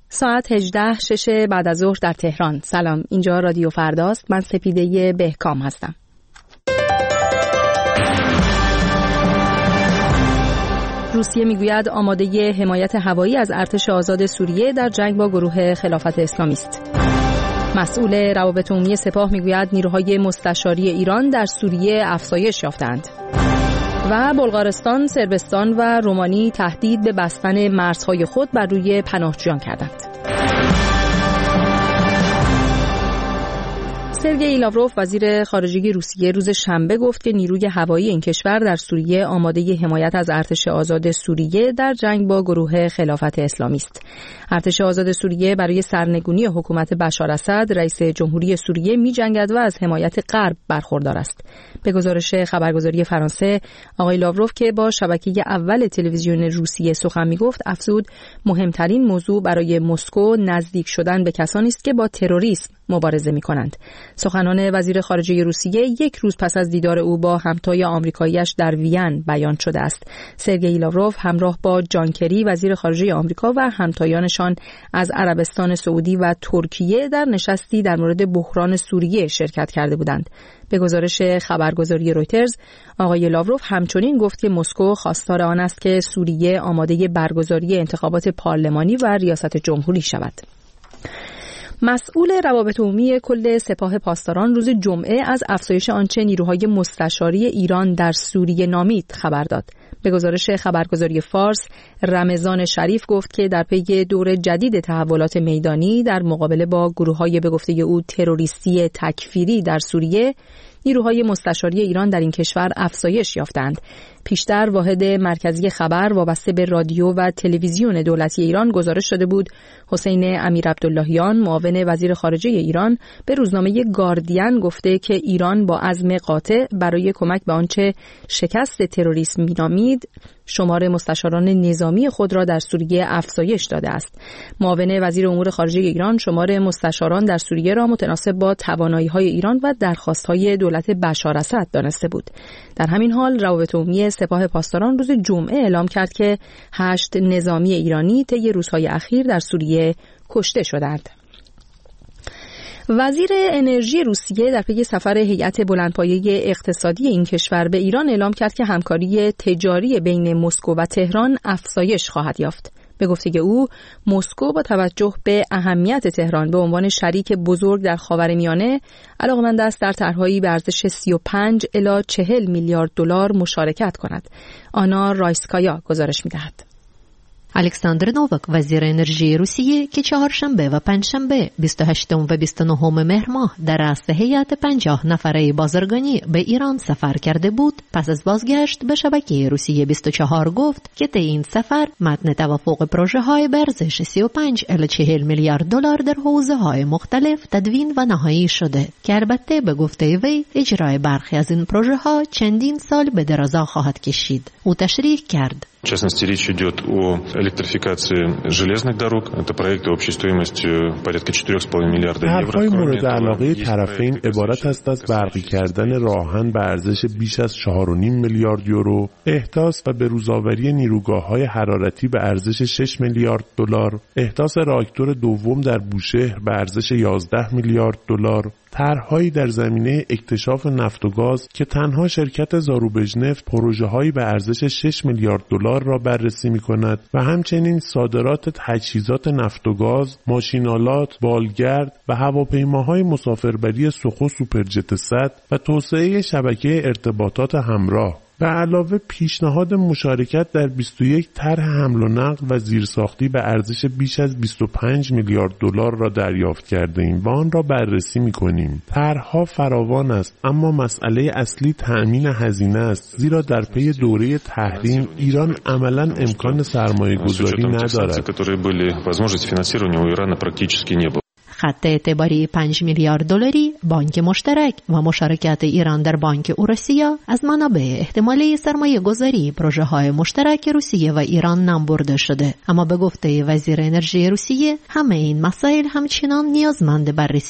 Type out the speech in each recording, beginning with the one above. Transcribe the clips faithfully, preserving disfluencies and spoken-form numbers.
ساعت هجده شش بعد از ظهر در تهران. سلام، اینجا رادیو فرداست. من سپیده بهکام هستم. روسیه میگوید آماده حمایت هوایی از ارتش آزاد سوریه در جنگ با گروه خلافت اسلامی است. مسئول روابط عمومی سپاه میگوید نیروهای مستشاری ایران در سوریه افزایش یافتند. و بلغارستان، صربستان و رومانی تهدید به بستن مرزهای خود بر روی پناهجویان کردند. سرگئی لاوروف وزیر خارجه روسیه روز شنبه گفت که نیروی هوایی این کشور در سوریه آماده حمایت از ارتش آزاد سوریه در جنگ با گروه خلافت اسلامی است. ارتش آزاد سوریه برای سرنگونی حکومت بشار اسد رئیس جمهوری سوریه می‌جنگد و از حمایت غرب برخوردار است. به گزارش خبرگزاری فرانسه، آقای لاوروف که با شبکه اول تلویزیون روسیه سخن می‌گفت، افزود مهمترین موضوع برای مسکو نزدیک شدن به کسانی است که با تروریسم مبارزه می‌کنند. سخنان وزیر خارجه روسیه یک روز پس از دیدار او با همتای آمریکایی‌اش در وین بیان شده است. سرگئی لاوروف همراه با جان کری وزیر خارجه آمریکا و همتایانشان از عربستان سعودی و ترکیه در نشستی در مورد بحران سوریه شرکت کرده بودند. به گزارش خبرگزاری رویترز، آقای لاوروف همچنین گفت که مسکو خواستار آن است که سوریه آماده برگزاری انتخابات پارلمانی و ریاست جمهوری شود. مسئول روابط عمومی کل سپاه پاسداران روز جمعه از افزایش آنچه نیروهای مستشاری ایران در سوریه نامید خبر داد. به گزارش خبرگزاری فارس، رمضان شریف گفت که در پی دور جدید تحولات میدانی در مقابله با گروه‌های به گفته او تروریستی تکفیری در سوریه، نیروهای مستشاری ایران در این کشور افزایش یافتند. پیشتر واحد مرکزی خبر وابسته به رادیو و تلویزیون دولتی ایران گزارش داده بود حسین امیرعبداللهیان، معاون وزیر خارجه ایران، به روزنامه گاردین گفته که ایران با عزم قاطع برای کمک به آنچه شکست تروریسم مینامید شمار مستشاران نظامی خود را در سوریه افزایش داده است. معاون وزیر امور خارجه ایران شمار مستشاران در سوریه را متناسب با توانایی‌های ایران و درخواست‌های دولت بشار اسد دانسته بود. در همین حال روابط عمومی سپاه پاسداران روز جمعه اعلام کرد که هشت نظامی ایرانی طی روزهای اخیر در سوریه کشته شدند. وزیر انرژی روسیه در پی سفر هیئت بلندپایه اقتصادی این کشور به ایران اعلام کرد که همکاری تجاری بین مسکو و تهران افزایش خواهد یافت. به گفته او، مسکو با توجه به اهمیت تهران به عنوان شریک بزرگ در خاورمیانه علاقمند است در طرح‌هایی به ارزش سی و پنج الی چهل میلیارد دلار مشارکت کند. آنا رایسکایا گزارش می‌دهد. الکساندر نووک وزیر انرژی روسیه که چهارشنبه و پنجشنبه بیست و هشتم و بیست و نهم مهر ماه در رأس هیئت پنجاه نفره بازرگانی به ایران سفر کرده بود، پس از بازگشت به شبکه روسیه بیست و چهار گفت که طی این سفر متن توافق پروژه های به ارزش سی و پنج الی چهل میلیارد دلار در حوزه های مختلف تدوین و نهایی شده که البته به گفته وی اجرای برخی از این پروژه ها چندین سال به درازا خواهد کشید. او تشریح کرد: В частности, речь идет о электрификации железных дорог. Это проекты общей стоимостью порядка четыре с половиной миллиарда евро. حرفای مورد علاقه طرفین عبارت است از برقی کردن راهن به ارزش بیش از چهار و نیم میلیارد یورو، احداث و بروزآوری نیروگاه‌های حرارتی به ارزش شش میلیارد دلار، احداث راکتور دوم در بوشهر به ارزش یازده میلیارد دلار، طرح‌هایی در زمینه اکتشاف نفت و گاز که تنها شرکت زاروبژنفت پروژه‌هایی به ارزش شش میلیارد دلار را بررسی می‌کند و همچنین صادرات تجهیزات نفت و گاز، ماشین‌آلات، بالگرد و هواپیماهای مسافربری سخو سوپرجت صد و توسعه شبکه ارتباطات همراه. به علاوه پیشنهاد مشارکت در بیست و یک طرح حمل و نقل و زیرساختی به ارزش بیش از بیست و پنج میلیارد دلار را دریافت کرده ایم و آن را بررسی می‌کنیم. طرح‌ها فراوان است، اما مسئله اصلی تأمین هزینه است، زیرا در پی دوره تحریم ایران عملاً امکان سرمایه‌گذاری ندارد. خط اعتباری پنج میلیارد دلاری بانک مشترک و مشارکت ایران در بانک اوراسیا از منابع احتمالی سرمایه گذاری پروژه های مشترک روسیه و ایران نام برده شده، اما به گفته وزیر انرژی روسیه همه این مسائل همچنان نیازمند بررسی است.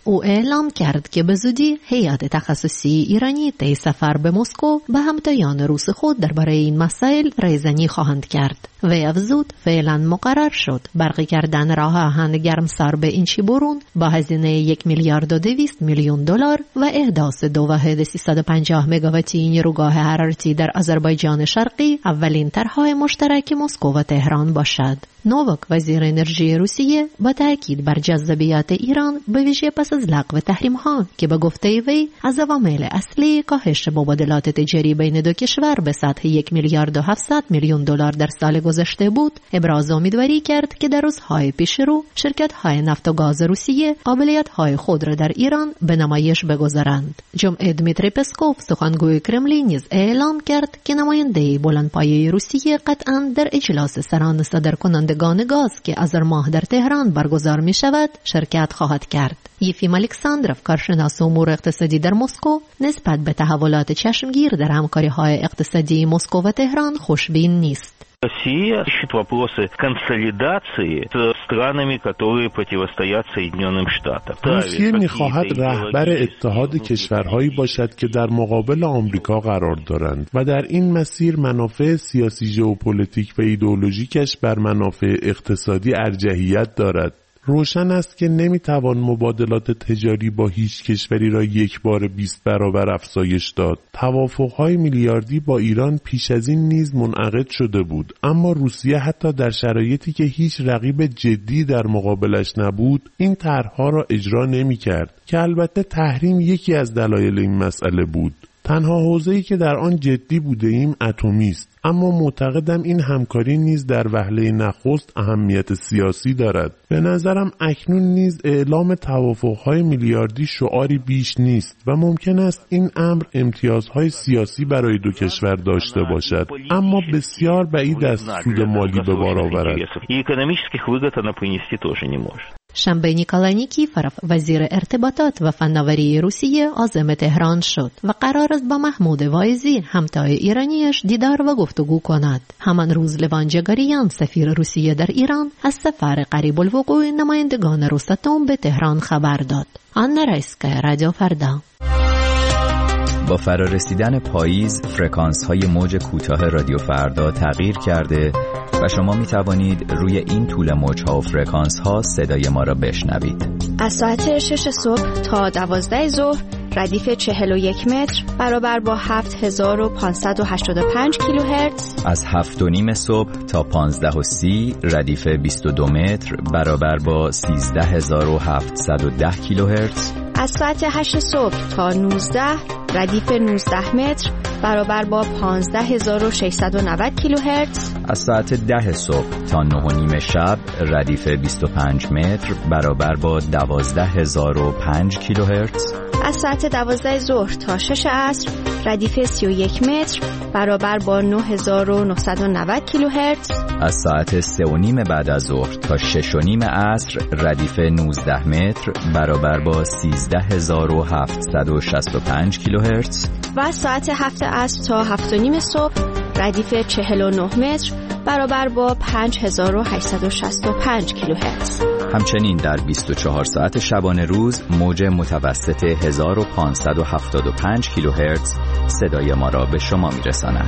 او اعلام کرد که به زودی هیئت تخصصی ایرانی طی سفر به مسکو به همتایان روس خود درباره این مسائل رایزنی خواهند کرد. وی افزود فعلا مقرر شد برقی کردن راه آهن گرمسار به اینچی برون با هزینه یک میلیارد و دویست میلیون دلار و احداث دو واحد سیصد و پنجاه مگاواتی نیروگاه حرارتی در آذربایجان شرقی اولین طرحهای مشترک مسکو و تهران باشد. نوواک وزیر انرژی روسیه با تاکید بر جذابیت ایران به ویژه پس از لغو تحریم‌ها که به گفته وی از عوامل اصلی کاهش مبادلات تجاری بین دو کشور به سطح یک میلیارد و هفتصد میلیون دلار در سال گذشته بود، ابراز امیدواری کرد که در روزهای پیش رو شرکت‌های نفت و گاز روسیه قابلیت‌های خود را در ایران به نمایش بگذارند. جمعه دمیتری پسکوف سخنگوی کرملین نیز اعلام کرد که نماینده بلندپایه روسیه قطعاً در اجلاس سران صادرکنندگان گاز که آذر ماه در تهران برگزار می شود شرکت خواهد کرد. یفیم الکساندروف کارشناس امور اقتصادی در مسکو نسبت به تحولات چشمگیر در همکاری‌های اقتصادی مسکو و تهران خوشبین نیست. Россия ищет вопросы консолидации с странами, которые противостоят Соединенным Штатам. روسیه می‌خواهد رهبر اتحاد کشورهایی باشد که در مقابل آمریکا قرار دارند و در این مسیر منافع سیاسی، ژئوپلیتیک و ایدئولوژیکش بر منافع اقتصادی ارجحیت دارد. روشن است که نمیتوان مبادلات تجاری با هیچ کشوری را یک بار بیست برابر افزایش داد. توافق‌های میلیاردی با ایران پیش از این نیز منعقد شده بود، اما روسیه حتی در شرایطی که هیچ رقیب جدی در مقابلش نبود این طرح‌ها را اجرا نمی‌کرد که البته تحریم یکی از دلایل این مسئله بود. تنها حوزه‌ای که در آن جدی بوده ایم اتمی است، اما معتقدم این همکاری نیز در وهله نخست اهمیت سیاسی دارد. به نظرم اکنون نیز اعلام توافق‌های میلیاردی شعاری بیش نیست و ممکن است این امر امتیازهای سیاسی برای دو کشور داشته باشد، اما بسیار بعید است سود مالی به بار آورد. شنبه نیکولای نیکیفروف وزیر ارتباطات و فناوری روسیه عازم تهران شد و قرار است با محمود وایزی همتای ایرانیش دیدار و گفتگو کند. همان روز لوان جگریان سفیر روسیه در ایران از سفر قریب الوقوع نمایندگان روساتوم به تهران خبر داد. آنا رایسکا، رادیو فردا. با فرارسیدن پاییز فرکانس‌های موج کوتاه رادیو فردا تغییر کرده و شما می توانید روی این طول موج‌ها و فرکانس‌ها صدای ما را بشنوید. از ساعت شش صبح تا دوازده ظهر ردیف چهل و یک متر برابر با هفت هزار و پانصد و هشتاد و پنج کیلوهرتز. از هفت و نیم صبح تا پانزده و سی ردیف بیست و دو متر برابر با سیزده هزار و هفتصد و ده کیلوهرتز. از ساعت هشت صبح تا نوزده ردیف نوزده متر برابر با پانزده هزار و ششصد و نود کیلوهرتز. از ساعت ده صبح تا نه و نیم شب ردیف بیست و پنج متر برابر با دوازده هزار و پنج کیلوهرتز. از ساعت دوازده ظهر تا شش عصر ردیف سی و یک متر برابر با نه هزار و نهصد و نود کیلوهرتز. از ساعت سه و نیم بعد از ظهر تا شش و نیم عصر ردیف نوزده متر برابر با سیزده هزار و هفتصد و شصت و پنج کیلوهرتز. و از ساعت هفت عصر تا هفت و نیم صبح ردیف چهل و نه متر برابر با پنج هزار و هشتصد و شصت و پنج کیلوهرتز. همچنین در بیست و چهار ساعت شبانه روز موج متوسط هزار و پانصد و هفتاد و پنج کیلوهرتز صدای ما را به شما میرساند.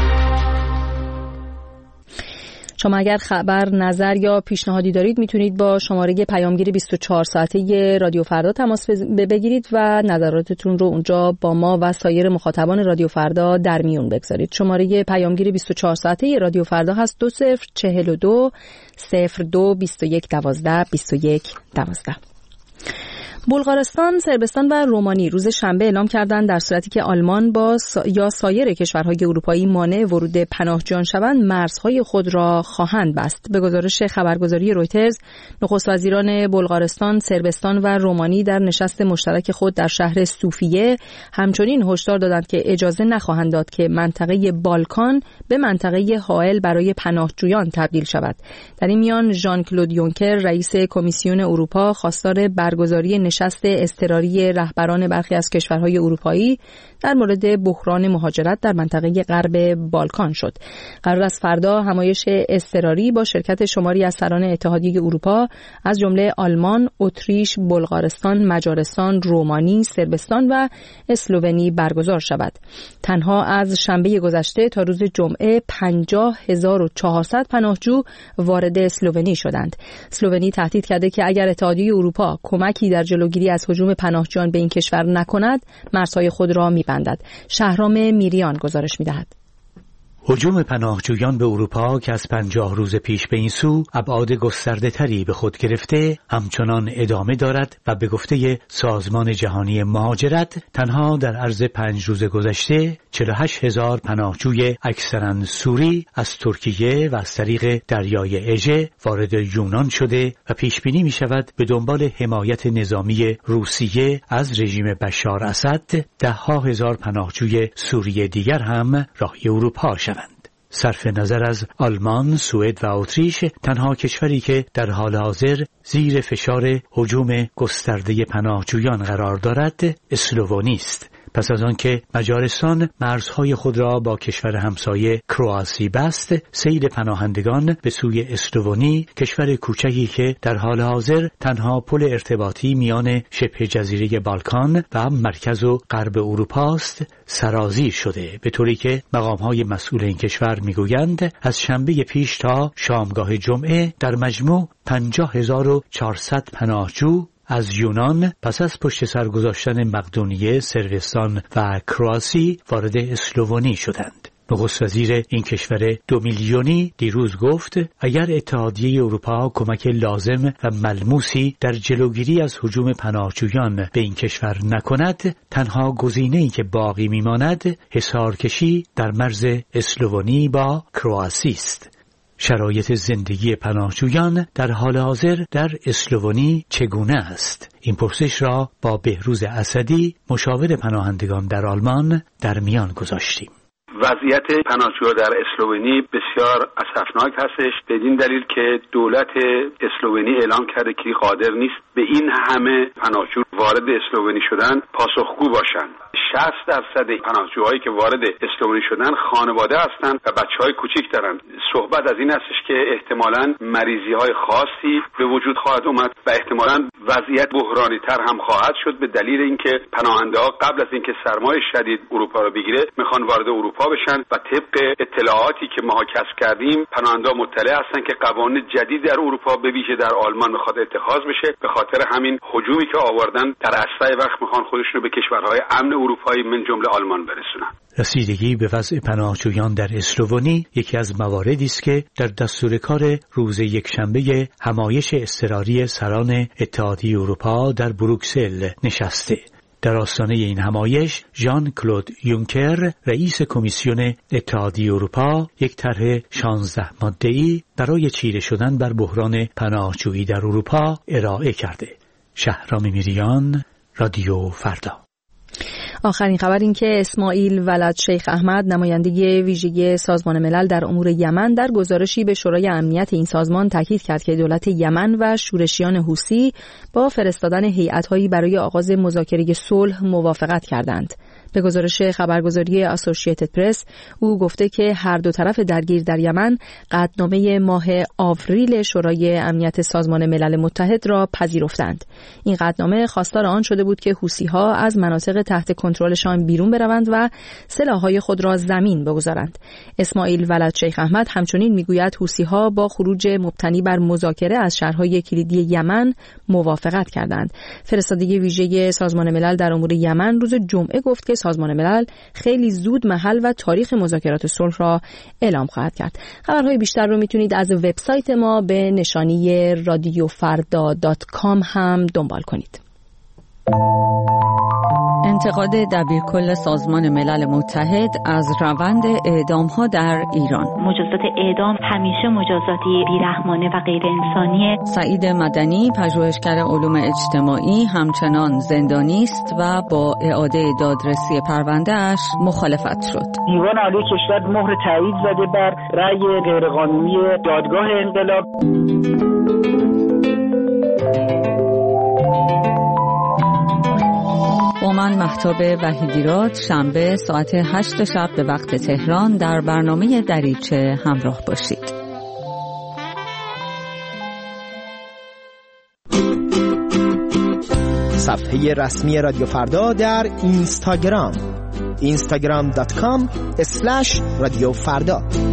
شما اگر خبر، نظر یا پیشنهادی دارید میتونید با شماره پیامگیر بیست و چهار ساعته رادیو فردا تماس بگیرید و نظراتتون رو اونجا با ما و سایر مخاطبان رادیو فردا در میون بگذارید. شماره پیامگیر بیست و چهار ساعته رادیو فردا هست دو صفر چهل و دو صفر دو بیست و یک دوازده بیست و یک دوازده. بلغارستان، صربستان و رومانی روز شنبه اعلام کردند در صورتی که آلمان با سا... یا سایر کشورهای اروپایی مانع ورود پناهجویان شوند مرزهای خود را خواهند بست. به گزارش خبرگزاری رویترز، نخست وزیران بلغارستان، صربستان و رومانی در نشست مشترک خود در شهر سوفیه همچنین هشدار دادند که اجازه نخواهند داد که منطقه بالکان به منطقه حائل برای پناهجویان تبدیل شود. در این میان ژان کلود یونکر رئیس کمیسیون اروپا خواستار برگزاری نشست اضطراری رهبران برخی از کشورهای اروپایی در مورد بحران مهاجرت در منطقه غرب بالکان شد. قرار است فردا همایش اضطراری با شرکت شماری از سران اتحادیه اروپا از جمله آلمان، اتریش، بلغارستان، مجارستان، رومانی، صربستان و اسلوونی برگزار شود. تنها از شنبه گذشته تا روز جمعه پنجاه هزار و چهارصد پناهجو وارد اسلوونی شدند. اسلوونی تهدید کرده که اگر اتحادیه اروپا کمکی در جلوگیری از هجوم پناهجویان به این کشور نکند، مرزهای خود را می‌بندد. شهرام میریان گزارش می‌دهد. هجوم پناهجویان به اروپا که از پنجاه روز پیش به این سو ابعاد گسترده تری به خود گرفته همچنان ادامه دارد و به گفته سازمان جهانی مهاجرت تنها در عرض پنج روز گذشته چهل و هشت هزار پناهجوی اکثرا سوری از ترکیه و از طریق دریای اژه وارد یونان شده و پیش بینی می شود به دنبال حمایت نظامی روسیه از رژیم بشار اسد ده ها هزار پناهجوی سوری دیگر هم راهی اروپا شد. صرف نظر از آلمان، سوئد و اتریش تنها کشوری که در حال حاضر زیر فشار هجوم گسترده پناهجویان قرار دارد اسلوونی است. پس از آن که مجارستان مرزهای خود را با کشور همسایه کرواسی بست، سیل پناهندگان به سوی اسلوونی، کشور کوچکی که در حال حاضر تنها پل ارتباطی میان شبه جزیره بالکان و مرکز و غرب اروپا است، سرازیر شده، به طوری که مقام‌های مسئول این کشور میگویند از شنبه پیش تا شامگاه جمعه در مجموع پنجاه هزار و چهارصد پناهجو از یونان پس از پشت سر گذاشتن مقدونیه، صربستان و کرواسی وارد اسلوونی شدند. نخست وزیر این کشور دو میلیونی دیروز گفت اگر اتحادیه اروپا کمک لازم و ملموسی در جلوگیری از هجوم پناهجویان به این کشور نکند، تنها گزینه‌ای که باقی میماند حصارکشی در مرز اسلوونی با کرواسی است. شرایط زندگی پناهجویان در حال حاضر در اسلوونی چگونه است؟ این پرسش را با بهروز اسدی، مشاور پناهندگان در آلمان، در میان گذاشتیم. وضعیت پناهجویان در اسلوونی بسیار اسفناک هستش، بدین دلیل که دولت اسلوونی اعلام کرده که قادر نیست به این همه پناهجو وارد اسلوونی شدن پاسخگو باشند. شصت درصد پناهجوهایی که وارد اسلوونی شدن خانواده هستند و بچه‌های کوچیک دارند. صحبت از این هستش که احتمالاً مریضی‌های خاصی به وجود خواهد اومد و احتمالاً وضعیت بحرانی تر هم خواهد شد به دلیل اینکه پناهنده‌ها قبل از اینکه سرمای شدید اروپا را بگیره میخوان وارد اروپا بشن و طبق اطلاعاتی که ما کسب کردیم پناهنده‌ها مطلع هستن که قوانین جدید در اروپا به ویژه در آلمان میخواد اتخاذ بشه. به خاطر همین هجومی که آوردن در اسرع وقت میخوان خودشونو به کشورهای امن اروپایی من جمله آلمان برسونن. رسیدگی به وضع پناهجویان در اسلوونی یکی از مواردی است که در دستور کار روز یکشنبه همایش اضطراری سران اتحادیه اروپا در بروکسل نشسته. در آستانه این همایش ژان کلود یونکر رئیس کمیسیون اتحادیه اروپا یک طرح شانزده ماده‌ای برای چیره شدن بر بحران پناهجویی در اروپا ارائه کرده. شهرام میریان، رادیو فردا. آخرین خبر این که اسماعیل ولد شیخ احمد نماینده ویژه سازمان ملل در امور یمن در گزارشی به شورای امنیت این سازمان تاکید کرد که دولت یمن و شورشیان حوثی با فرستادن هیئت‌هایی برای آغاز مذاکره صلح موافقت کردند. به گزارش خبرگزاری اسوسییتد پرس او گفته که هر دو طرف درگیر در یمن قطعنامه ماه آوریل شورای امنیت سازمان ملل متحد را پذیرفتند. این قطعنامه خواستار آن شده بود که حوثی‌ها از مناطق تحت کنترلشان بیرون بروند و سلاح‌های خود را زمین بگذارند. اسماعیل ولد شیخ احمد همچنین میگوید حوثی‌ها با خروج مبتنی بر مذاکره از شهرهای کلیدی یمن موافقت کردند. فرستادگی ویژه سازمان ملل در امور یمن روز جمعه گفت که سازمان ملل خیلی زود محل و تاریخ مذاکرات صلح را اعلام خواهد کرد. خبرهای بیشتر رو میتونید از وبسایت ما به نشانی رادیو فردا دات کام هم دنبال کنید. انتقاد دبیرکل سازمان ملل متحد از روند اعدام‌ها در ایران. مجازات اعدام همیشه مجازاتی بیرحمانه و غیر انسانیه. سعید مدنی، پژوهشگر علوم اجتماعی، همچنان زندانی است و با اعاده دادرسی پرونده‌اش مخالفت شد. دیوان عالی کشور مهر تایید زده بر رأی غیرقانونی دادگاه انقلاب. با من مهتاب وحیدیراد شنبه ساعت هشت شب به وقت تهران در برنامه دریچه همراه باشید. صفحه رسمی رادیو فردا در اینستاگرام اینستاگرام دات کام اسلش رادیو فردا.